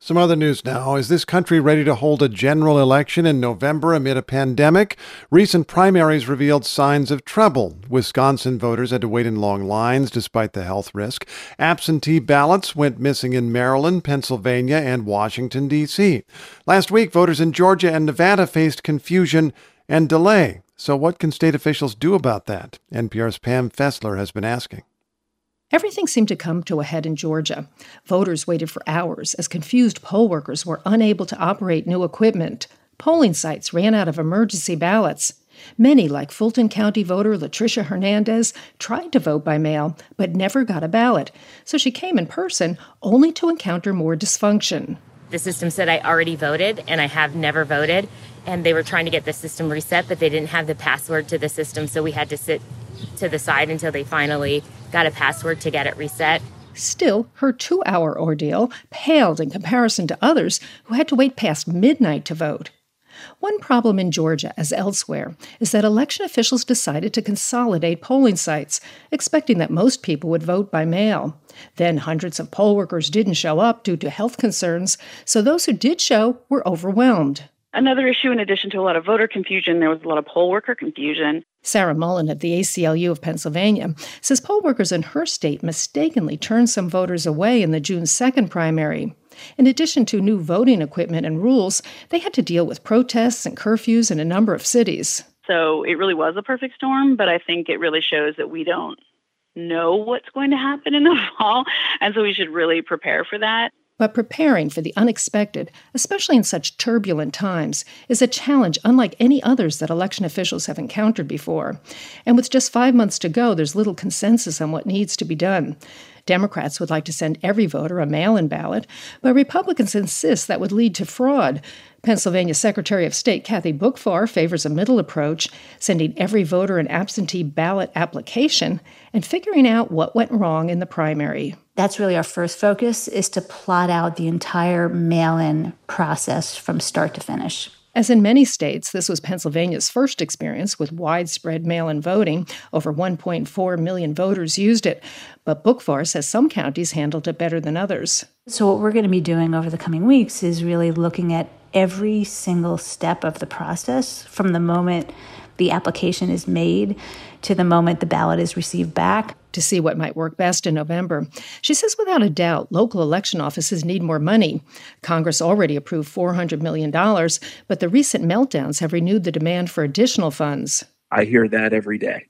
Some other news now. Is this country ready to hold a general election in November amid a pandemic? Recent primaries revealed signs of trouble. Wisconsin voters had to wait in long lines despite the health risk. Absentee ballots went missing in Maryland, Pennsylvania, and Washington, D.C. Last week, voters in Georgia and Nevada faced confusion and delay. So what can state officials do about that? NPR's Pam Fessler has been asking. Everything seemed to come to a head in Georgia. Voters waited for hours as confused poll workers were unable to operate new equipment. Polling sites ran out of emergency ballots. Many, like Fulton County voter Latricia Hernandez, tried to vote by mail but never got a ballot. So she came in person only to encounter more dysfunction. The system said I already voted and I have never voted. And they were trying to get the system reset, but they didn't have the password to the system. So we had to sit to the side until they finally got a password to get it reset. Still, her 2-hour ordeal paled in comparison to others who had to wait past midnight to vote. One problem in Georgia, as elsewhere, is that election officials decided to consolidate polling sites, expecting that most people would vote by mail. Then hundreds of poll workers didn't show up due to health concerns, so those who did show were overwhelmed. Another issue, in addition to a lot of voter confusion, there was a lot of poll worker confusion. Sarah Mullen of the ACLU of Pennsylvania says poll workers in her state mistakenly turned some voters away in the June 2nd primary. In addition to new voting equipment and rules, they had to deal with protests and curfews in a number of cities. So it really was a perfect storm, but I think it really shows that we don't know what's going to happen in the fall, and so we should really prepare for that. But preparing for the unexpected, especially in such turbulent times, is a challenge unlike any others that election officials have encountered before. And with just 5 months to go, there's little consensus on what needs to be done. Democrats would like to send every voter a mail-in ballot, but Republicans insist that would lead to fraud. Pennsylvania Secretary of State Kathy Boockvar favors a middle approach, sending every voter an absentee ballot application and figuring out what went wrong in the primary. That's really our first focus, is to plot out the entire mail-in process from start to finish. As in many states, this was Pennsylvania's first experience with widespread mail-in voting. Over 1.4 million voters used it. But Boockvar says some counties handled it better than others. So what we're going to be doing over the coming weeks is really looking at every single step of the process, from the moment the application is made to the moment the ballot is received back, to see what might work best in November. She says without a doubt, local election offices need more money. Congress already approved $400 million, but the recent meltdowns have renewed the demand for additional funds. I hear that every day.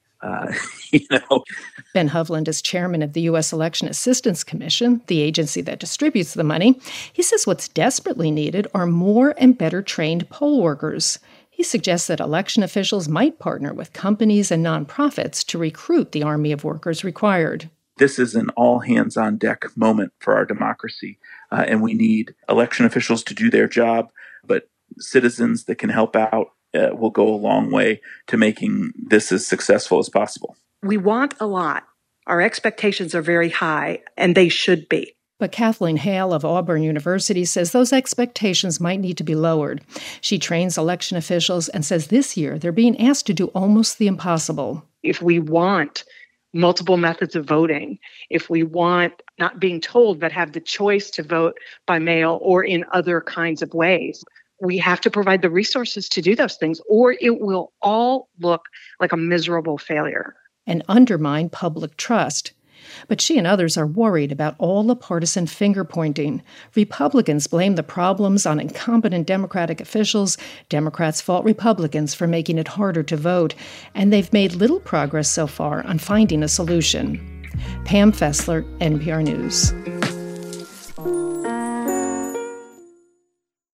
Ben Hovland is chairman of the U.S. Election Assistance Commission, the agency that distributes the money. He says what's desperately needed are more and better trained poll workers. He suggests that election officials might partner with companies and nonprofits to recruit the army of workers required. This is an all-hands-on-deck moment for our democracy, and we need election officials to do their job, but citizens that can help out will go a long way to making this as successful as possible. We want a lot. Our expectations are very high, and they should be. But Kathleen Hale of Auburn University says those expectations might need to be lowered. She trains election officials and says this year they're being asked to do almost the impossible. If we want multiple methods of voting, if we want not being told but have the choice to vote by mail or in other kinds of ways, we have to provide the resources to do those things, or it will all look like a miserable failure. And undermine public trust. But she and others are worried about all the partisan finger-pointing. Republicans blame the problems on incompetent Democratic officials. Democrats fault Republicans for making it harder to vote. And they've made little progress so far on finding a solution. Pam Fessler, NPR News.